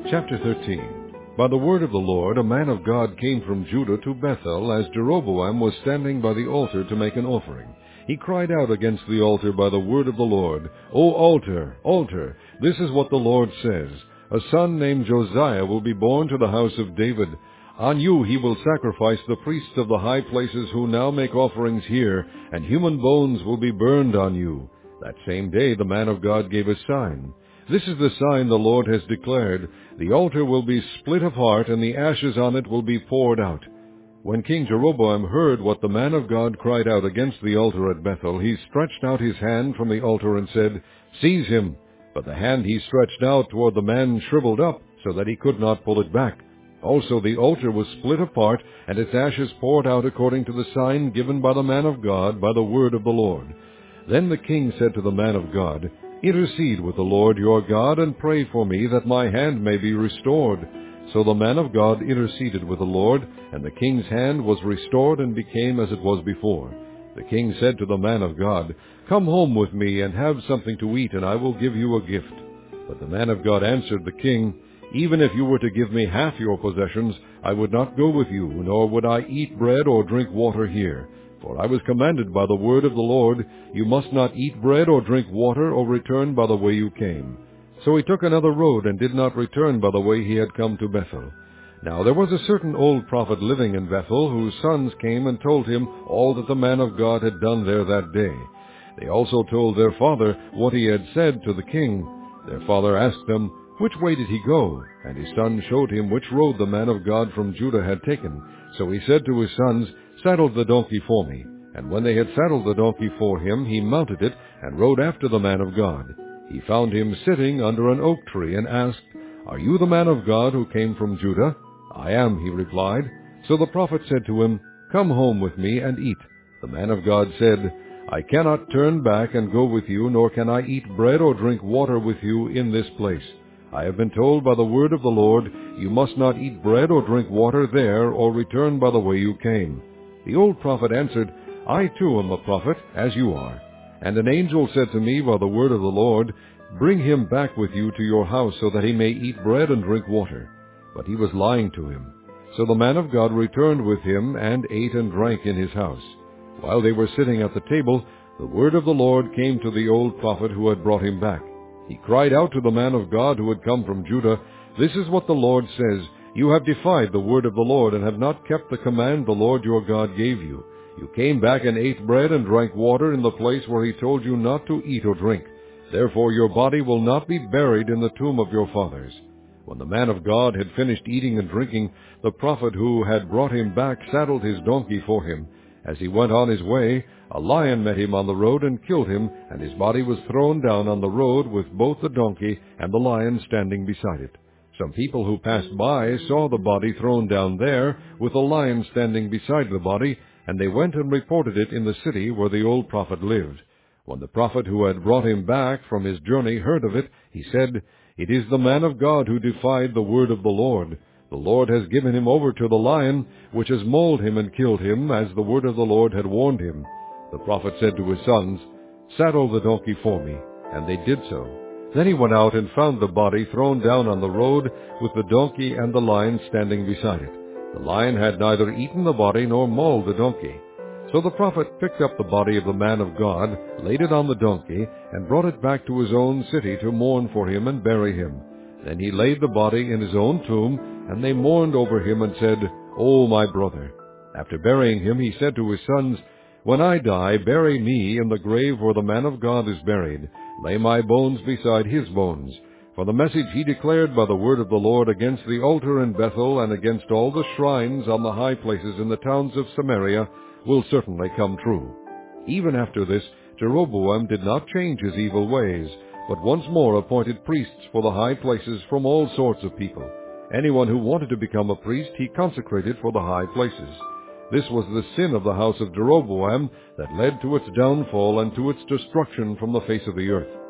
Chapter 13. By the word of the Lord, a man of God came from Judah to Bethel, as Jeroboam was standing by the altar to make an offering. He cried out against the altar by the word of the Lord, O altar, altar, this is what the Lord says, a son named Josiah will be born to the house of David. On you he will sacrifice the priests of the high places who now make offerings here, and human bones will be burned on you. That same day the man of God gave a sign. This is the sign the Lord has declared. The altar will be split apart, and the ashes on it will be poured out. When King Jeroboam heard what the man of God cried out against the altar at Bethel, he stretched out his hand from the altar and said, Seize him! But the hand he stretched out toward the man shriveled up, so that he could not pull it back. Also the altar was split apart, and its ashes poured out according to the sign given by the man of God by the word of the Lord. Then the king said to the man of God, Intercede with the Lord your God, and pray for me, that my hand may be restored. So the man of God interceded with the Lord, and the king's hand was restored and became as it was before. The king said to the man of God, Come home with me, and have something to eat, and I will give you a gift. But the man of God answered the king, Even if you were to give me half your possessions, I would not go with you, nor would I eat bread or drink water here. For I was commanded by the word of the Lord, You must not eat bread or drink water, or return by the way you came. So he took another road, and did not return by the way he had come to Bethel. Now there was a certain old prophet living in Bethel, whose sons came and told him all that the man of God had done there that day. They also told their father what he had said to the king. Their father asked them, Which way did he go? And his son showed him which road the man of God from Judah had taken. So he said to his sons, Saddle the donkey for me. And when they had saddled the donkey for him, he mounted it, and rode after the man of God. He found him sitting under an oak tree, and asked, Are you the man of God who came from Judah? I am, he replied. So the prophet said to him, Come home with me and eat. The man of God said, I cannot turn back and go with you, nor can I eat bread or drink water with you in this place. I have been told by the word of the Lord, You must not eat bread or drink water there, or return by the way you came. The old prophet answered, I too am a prophet, as you are. And an angel said to me by the word of the Lord, Bring him back with you to your house, so that he may eat bread and drink water. But he was lying to him. So the man of God returned with him, and ate and drank in his house. While they were sitting at the table, the word of the Lord came to the old prophet who had brought him back. He cried out to the man of God who had come from Judah, This is what the Lord says, You have defied the word of the Lord, and have not kept the command the Lord your God gave you. You came back and ate bread and drank water in the place where he told you not to eat or drink. Therefore your body will not be buried in the tomb of your fathers. When the man of God had finished eating and drinking, the prophet who had brought him back saddled his donkey for him. As he went on his way, a lion met him on the road and killed him, and his body was thrown down on the road with both the donkey and the lion standing beside it. Some people who passed by saw the body thrown down there, with the lion standing beside the body, and they went and reported it in the city where the old prophet lived. When the prophet who had brought him back from his journey heard of it, he said, It is the man of God who defied the word of the Lord. The Lord has given him over to the lion, which has mauled him and killed him, as the word of the Lord had warned him. The prophet said to his sons, Saddle the donkey for me. And they did so. Then he went out and found the body thrown down on the road, with the donkey and the lion standing beside it. The lion had neither eaten the body nor mauled the donkey. So the prophet picked up the body of the man of God, laid it on the donkey, and brought it back to his own city to mourn for him and bury him. Then he laid the body in his own tomb, and they mourned over him and said, O my brother. After burying him, he said to his sons, When I die, bury me in the grave where the man of God is buried. Lay my bones beside his bones. For the message he declared by the word of the Lord against the altar in Bethel and against all the shrines on the high places in the towns of Samaria will certainly come true. Even after this, Jeroboam did not change his evil ways, but once more appointed priests for the high places from all sorts of people. Anyone who wanted to become a priest he consecrated for the high places. This was the sin of the house of Jeroboam that led to its downfall and to its destruction from the face of the earth.